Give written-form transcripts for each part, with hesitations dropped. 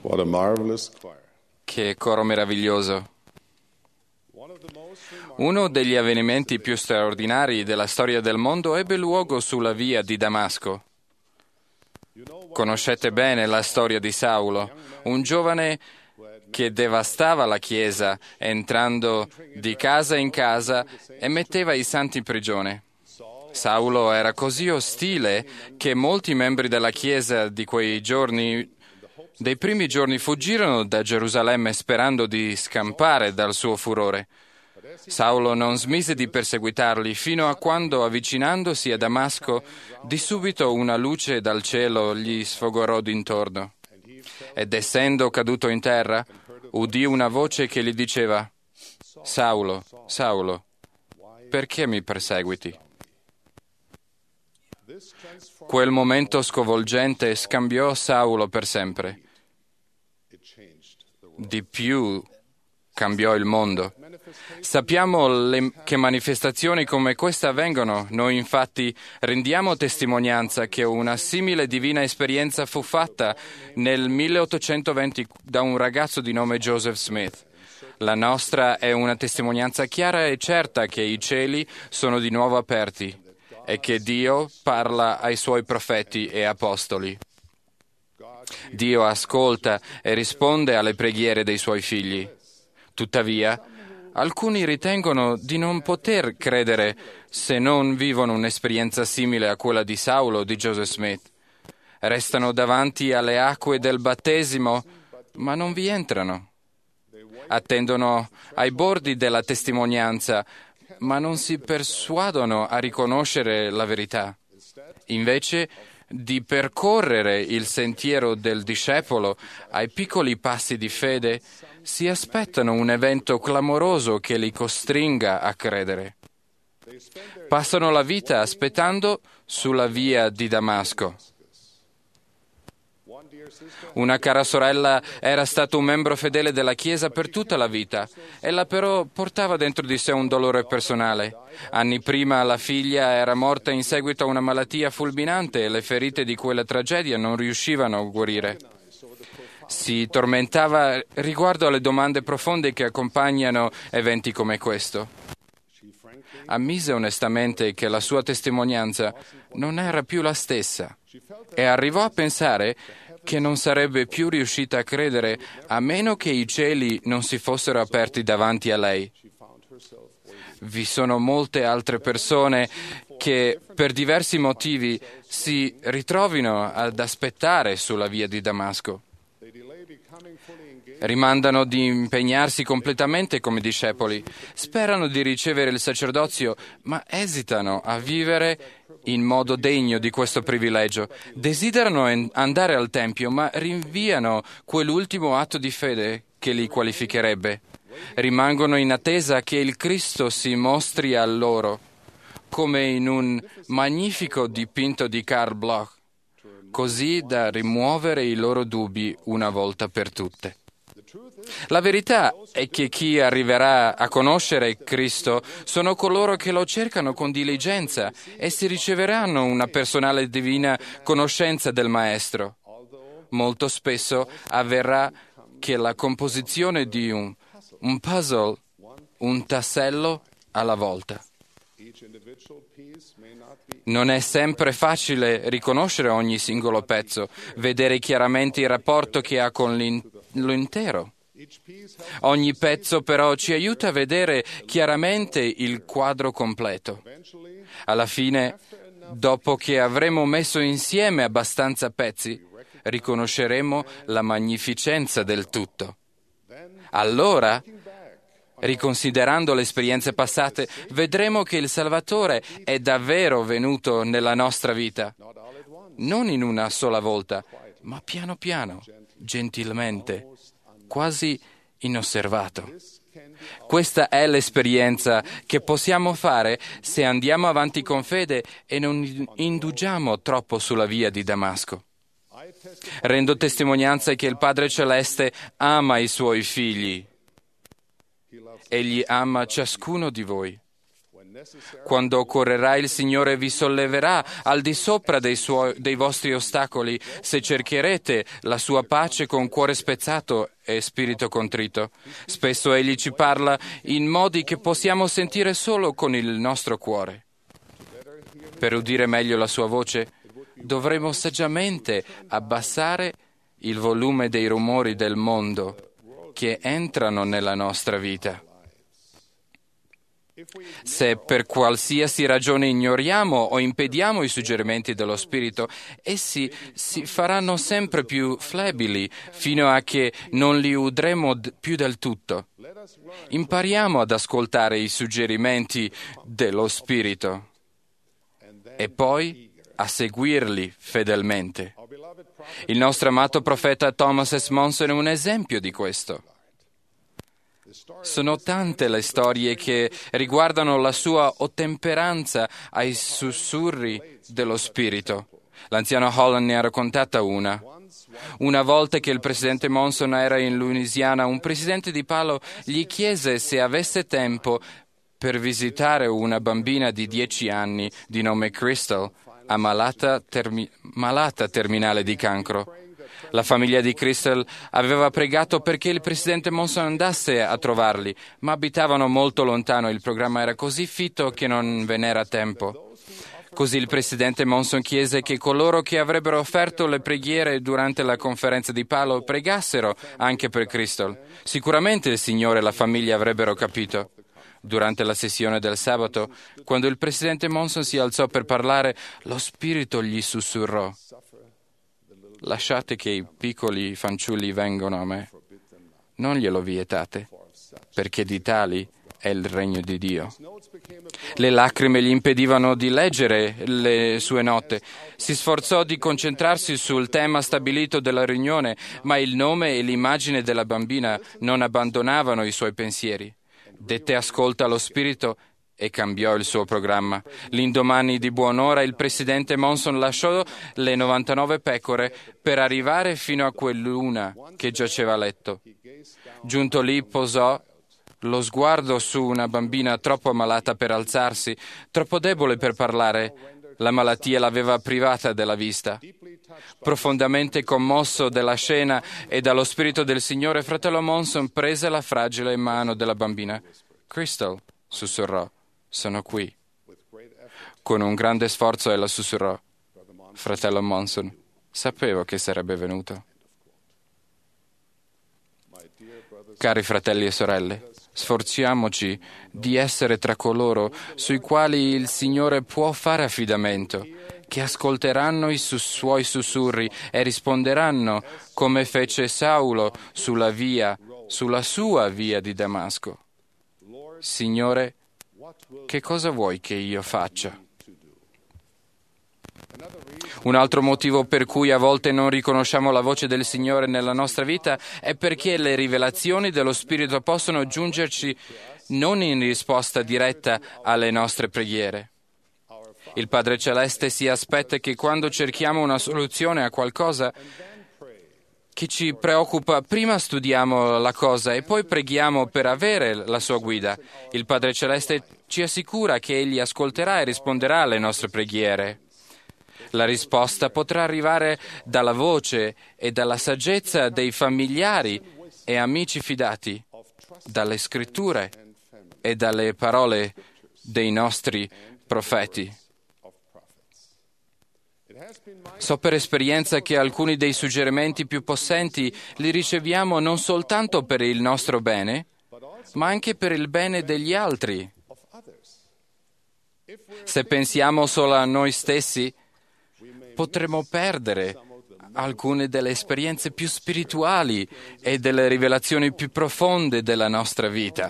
What a marvelous choir. Che coro meraviglioso! Uno degli avvenimenti più straordinari della storia del mondo ebbe luogo sulla via di Damasco. Conoscete bene la storia di Saulo, un giovane che devastava la Chiesa, entrando di casa in casa e metteva i santi in prigione. Saulo era così ostile che molti membri della Chiesa di quei giorni, dei primi giorni, fuggirono da Gerusalemme sperando di scampare dal suo furore. Saulo non smise di perseguitarli fino a quando, avvicinandosi a Damasco, di subito una luce dal cielo gli sfogorò d'intorno. Ed essendo caduto in terra, udì una voce che gli diceva: «Saulo, Saulo, perché mi perseguiti?» Quel momento sconvolgente scambiò Saulo per sempre. Di più, cambiò il mondo. Sappiamo che manifestazioni come questa avvengono. Noi infatti rendiamo testimonianza che una simile divina esperienza fu fatta nel 1820 da un ragazzo di nome Joseph Smith. La nostra è una testimonianza chiara e certa che i cieli sono di nuovo aperti e che Dio parla ai suoi profeti e apostoli. Dio ascolta e risponde alle preghiere dei suoi figli. Tuttavia, alcuni ritengono di non poter credere se non vivono un'esperienza simile a quella di Saulo o di Joseph Smith. Restano davanti alle acque del battesimo, ma non vi entrano. Attendono ai bordi della testimonianza, ma non si persuadono a riconoscere la verità. Invece di percorrere il sentiero del discepolo ai piccoli passi di fede, si aspettano un evento clamoroso che li costringa a credere. Passano la vita aspettando sulla via di Damasco. Una cara sorella era stato un membro fedele della Chiesa per tutta la vita. Ella però portava dentro di sé un dolore personale. Anni prima la figlia era morta in seguito a una malattia fulminante e le ferite di quella tragedia non riuscivano a guarire. Si tormentava riguardo alle domande profonde che accompagnano eventi come questo. Ammise onestamente che la sua testimonianza non era più la stessa e arrivò a pensare che non sarebbe più riuscita a credere a meno che i cieli non si fossero aperti davanti a lei. Vi sono molte altre persone che per diversi motivi si ritrovino ad aspettare sulla via di Damasco. Rimandano di impegnarsi completamente come discepoli, sperano di ricevere il sacerdozio, ma esitano a vivere in modo degno di questo privilegio. Desiderano andare al Tempio, ma rinviano quell'ultimo atto di fede che li qualificherebbe. Rimangono in attesa che il Cristo si mostri a loro, come in un magnifico dipinto di Karl Bloch, così da rimuovere i loro dubbi una volta per tutte. La verità è che chi arriverà a conoscere Cristo sono coloro che lo cercano con diligenza e si riceveranno una personale divina conoscenza del Maestro. Molto spesso avverrà che la composizione di un puzzle, un tassello alla volta. Non è sempre facile riconoscere ogni singolo pezzo, vedere chiaramente il rapporto che ha con l'intero. Ogni pezzo però ci aiuta a vedere chiaramente il quadro completo. Alla fine, dopo che avremo messo insieme abbastanza pezzi, riconosceremo la magnificenza del tutto. Allora, riconsiderando le esperienze passate, vedremo che il Salvatore è davvero venuto nella nostra vita, non in una sola volta, ma piano piano, gentilmente, quasi inosservato. Questa è l'esperienza che possiamo fare se andiamo avanti con fede e non indugiamo troppo sulla via di Damasco. Rendo testimonianza che il Padre Celeste ama i suoi figli. Egli ama ciascuno di voi. Quando occorrerà, il Signore vi solleverà al di sopra dei vostri ostacoli, se cercherete la sua pace con cuore spezzato e spirito contrito. Spesso Egli ci parla in modi che possiamo sentire solo con il nostro cuore. Per udire meglio la sua voce, dovremo saggiamente abbassare il volume dei rumori del mondo che entrano nella nostra vita. Se per qualsiasi ragione ignoriamo o impediamo i suggerimenti dello Spirito, essi si faranno sempre più flebili fino a che non li udremo più del tutto. Impariamo ad ascoltare i suggerimenti dello Spirito e poi a seguirli fedelmente. Il nostro amato profeta Thomas S. Monson è un esempio di questo. Sono tante le storie che riguardano la sua ottemperanza ai sussurri dello Spirito. L'anziano Holland ne ha raccontata una. Una volta che il presidente Monson era in Louisiana, un presidente di palo gli chiese se avesse tempo per visitare una bambina di 10 anni di nome Crystal, malata terminale di cancro. La famiglia di Crystal aveva pregato perché il presidente Monson andasse a trovarli, ma abitavano molto lontano e il programma era così fitto che non ve n'era tempo. Così il presidente Monson chiese che coloro che avrebbero offerto le preghiere durante la conferenza di palo pregassero anche per Crystal. Sicuramente il Signore e la famiglia avrebbero capito. Durante la sessione del sabato, quando il presidente Monson si alzò per parlare, lo Spirito gli sussurrò: «Lasciate che i piccoli fanciulli vengano a me. Non glielo vietate, perché di tali è il regno di Dio». Le lacrime gli impedivano di leggere le sue note. Si sforzò di concentrarsi sul tema stabilito della riunione, ma il nome e l'immagine della bambina non abbandonavano i suoi pensieri. Dette ascolto allo Spirito e cambiò il suo programma. L'indomani di buon'ora il presidente Monson lasciò le 99 pecore per arrivare fino a quell'una che giaceva a letto. Giunto lì posò lo sguardo su una bambina troppo ammalata per alzarsi, troppo debole per parlare. La malattia l'aveva privata della vista. Profondamente commosso dalla scena e dallo Spirito del Signore, fratello Monson prese la fragile mano della bambina. «Crystal», sussurrò, «sono qui». Con un grande sforzo ella sussurrò: «Fratello Monson, sapevo che sarebbe venuto». Cari fratelli e sorelle, sforziamoci di essere tra coloro sui quali il Signore può fare affidamento, che ascolteranno i suoi sussurri e risponderanno come fece Saulo sulla sua via di Damasco. Signore, che cosa vuoi che io faccia? Un altro motivo per cui a volte non riconosciamo la voce del Signore nella nostra vita è perché le rivelazioni dello Spirito possono giungerci non in risposta diretta alle nostre preghiere. Il Padre Celeste si aspetta che quando cerchiamo una soluzione a qualcosa che ci preoccupa, prima studiamo la cosa e poi preghiamo per avere la sua guida. Il Padre Celeste ci assicura che Egli ascolterà e risponderà alle nostre preghiere. La risposta potrà arrivare dalla voce e dalla saggezza dei familiari e amici fidati, dalle scritture e dalle parole dei nostri profeti. So per esperienza che alcuni dei suggerimenti più possenti li riceviamo non soltanto per il nostro bene, ma anche per il bene degli altri. Se pensiamo solo a noi stessi, potremo perdere alcune delle esperienze più spirituali e delle rivelazioni più profonde della nostra vita.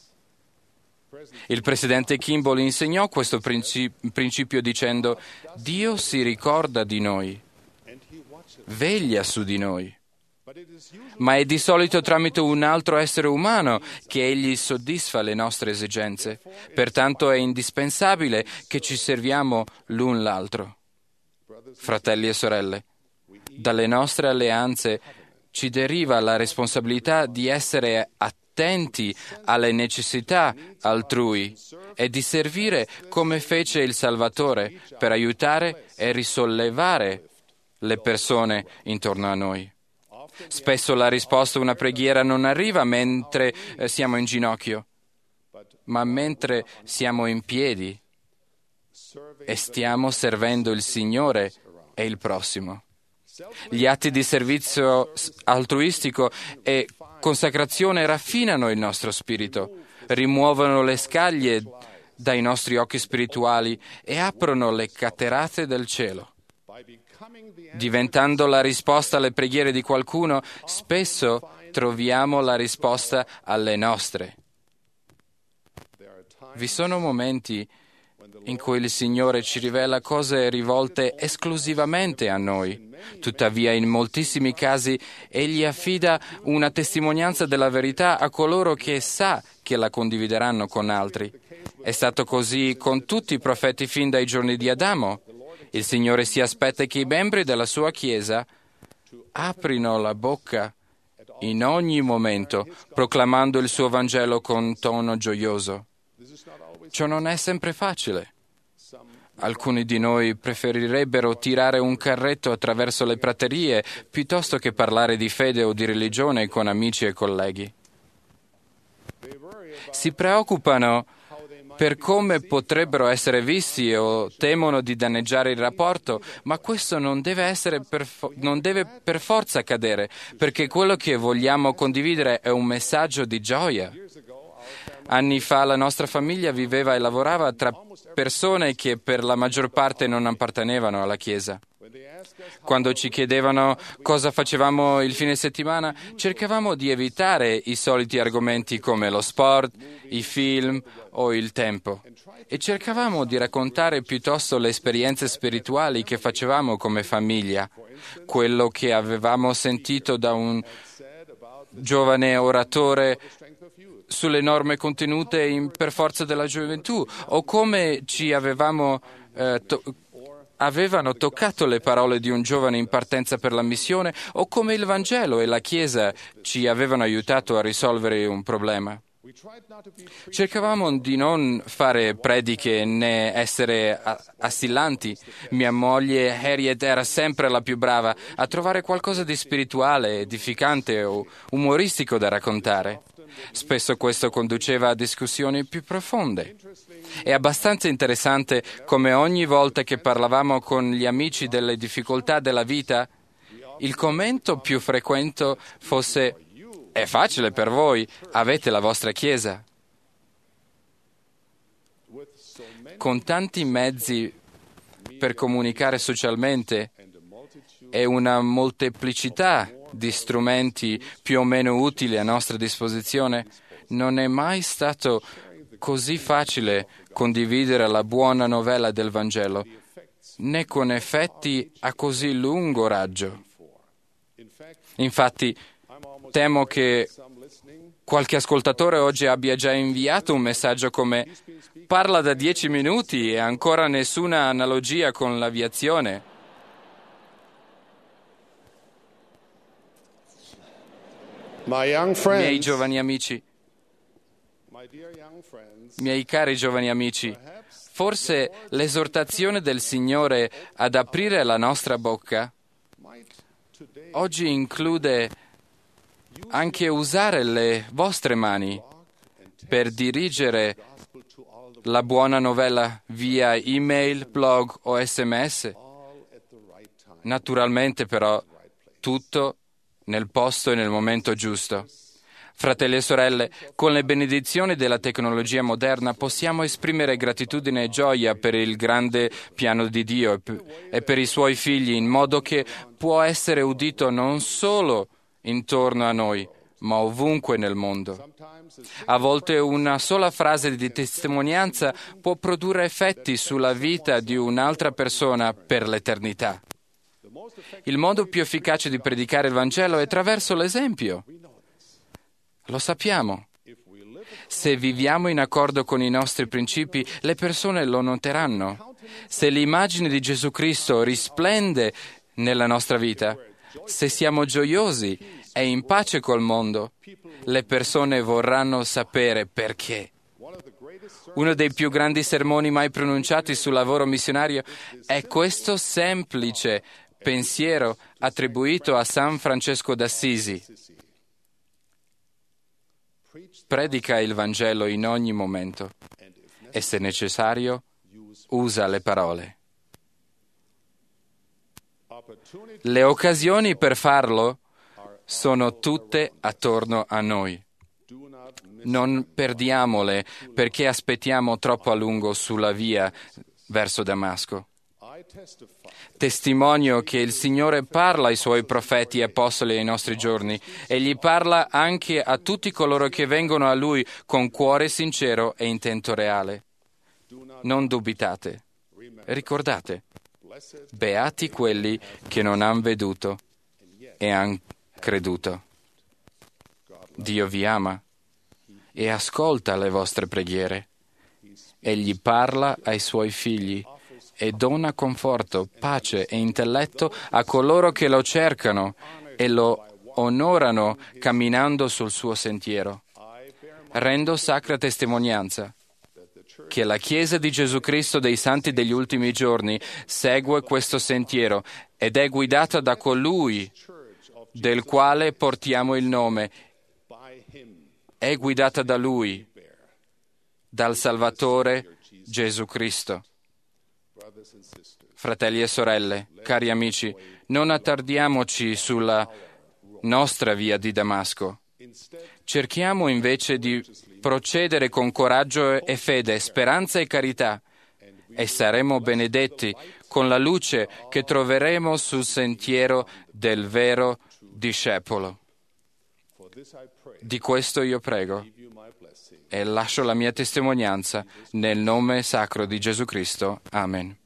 Il presidente Kimball insegnò questo principio dicendo: Dio si ricorda di noi, veglia su di noi, ma è di solito tramite un altro essere umano che Egli soddisfa le nostre esigenze. Pertanto è indispensabile che ci serviamo l'un l'altro. Fratelli e sorelle, dalle nostre alleanze ci deriva la responsabilità di essere attenti alle necessità altrui e di servire come fece il Salvatore per aiutare e risollevare le persone intorno a noi. Spesso la risposta a una preghiera non arriva mentre siamo in ginocchio, ma mentre siamo in piedi e stiamo servendo il Signore e il prossimo. Gli atti di servizio altruistico e consacrazione raffinano il nostro spirito, rimuovono le scaglie dai nostri occhi spirituali e aprono le cataratte del cielo. Diventando la risposta alle preghiere di qualcuno, spesso troviamo la risposta alle nostre. Vi sono momenti in cui il Signore ci rivela cose rivolte esclusivamente a noi. Tuttavia, in moltissimi casi, Egli affida una testimonianza della verità a coloro che sa che la condivideranno con altri. È stato così con tutti i profeti fin dai giorni di Adamo. Il Signore si aspetta che i membri della sua Chiesa aprino la bocca in ogni momento, proclamando il suo Vangelo con tono gioioso. Ciò non è sempre facile. Alcuni di noi preferirebbero tirare un carretto attraverso le praterie piuttosto che parlare di fede o di religione con amici e colleghi. Si preoccupano per come potrebbero essere visti o temono di danneggiare il rapporto, ma questo non deve per forza accadere, perché quello che vogliamo condividere è un messaggio di gioia. Anni fa la nostra famiglia viveva e lavorava tra persone che per la maggior parte non appartenevano alla Chiesa. Quando ci chiedevano cosa facevamo il fine settimana, cercavamo di evitare i soliti argomenti come lo sport, i film o il tempo e cercavamo di raccontare piuttosto le esperienze spirituali che facevamo come famiglia, quello che avevamo sentito da un giovane oratore sulle norme contenute in Per forza della gioventù, o come ci avevano toccato le parole di un giovane in partenza per la missione, o come il Vangelo e la Chiesa ci avevano aiutato a risolvere un problema. Cercavamo di non fare prediche né essere assillanti. Mia moglie Harriet era sempre la più brava a trovare qualcosa di spirituale, edificante o umoristico da raccontare. Spesso questo conduceva a discussioni più profonde. È abbastanza interessante come ogni volta che parlavamo con gli amici delle difficoltà della vita, il commento più frequente fosse: «È facile per voi, avete la vostra Chiesa». Con tanti mezzi per comunicare socialmente e una molteplicità di strumenti più o meno utili a nostra disposizione, non è mai stato così facile condividere la buona novella del Vangelo, né con effetti a così lungo raggio. Infatti, temo che qualche ascoltatore oggi abbia già inviato un messaggio come: «Parla da 10 minuti e ancora nessuna analogia con l'aviazione». Miei giovani amici, miei cari giovani amici, forse l'esortazione del Signore ad aprire la nostra bocca oggi include anche usare le vostre mani per dirigere la buona novella via email, blog o SMS. Naturalmente però tutto nel posto e nel momento giusto. Fratelli e sorelle, con le benedizioni della tecnologia moderna possiamo esprimere gratitudine e gioia per il grande piano di Dio e per i Suoi figli, in modo che può essere udito non solo intorno a noi, ma ovunque nel mondo. A volte una sola frase di testimonianza può produrre effetti sulla vita di un'altra persona per l'eternità. Il modo più efficace di predicare il Vangelo è attraverso l'esempio. Lo sappiamo. Se viviamo in accordo con i nostri principi, le persone lo noteranno. Se l'immagine di Gesù Cristo risplende nella nostra vita, se siamo gioiosi è in pace col mondo, le persone vorranno sapere perché. Uno dei più grandi sermoni mai pronunciati sul lavoro missionario è questo semplice pensiero attribuito a San Francesco d'Assisi. Predica il Vangelo in ogni momento e, se necessario, usa le parole. Le occasioni per farlo sono tutte attorno a noi. Non perdiamole perché aspettiamo troppo a lungo sulla via verso Damasco. Testimonio che il Signore parla ai Suoi profeti e apostoli ai nostri giorni. Egli parla anche a tutti coloro che vengono a Lui con cuore sincero e intento reale. Non dubitate. Ricordate, beati quelli che non han veduto e han creduto. Dio vi ama e ascolta le vostre preghiere. Egli parla ai Suoi figli e dona conforto, pace e intelletto a coloro che lo cercano e lo onorano camminando sul suo sentiero. Rendo sacra testimonianza che la Chiesa di Gesù Cristo dei Santi degli ultimi giorni segue questo sentiero ed è guidata da colui del quale portiamo il nome. È guidata da Lui, dal Salvatore Gesù Cristo. Fratelli e sorelle, cari amici, non attardiamoci sulla nostra via di Damasco. Cerchiamo invece di procedere con coraggio e fede, speranza e carità, e saremo benedetti con la luce che troveremo sul sentiero del vero discepolo. Di questo io prego e lascio la mia testimonianza nel nome sacro di Gesù Cristo. Amen.